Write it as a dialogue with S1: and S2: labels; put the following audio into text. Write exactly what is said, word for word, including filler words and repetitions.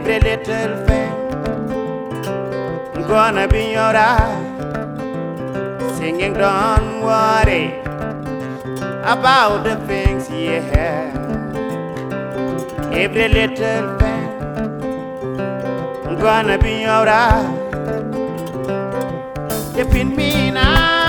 S1: every little thing gonna be alright. Singing, don't worry about the things you have. Every little thing gonna be alright. If in me now.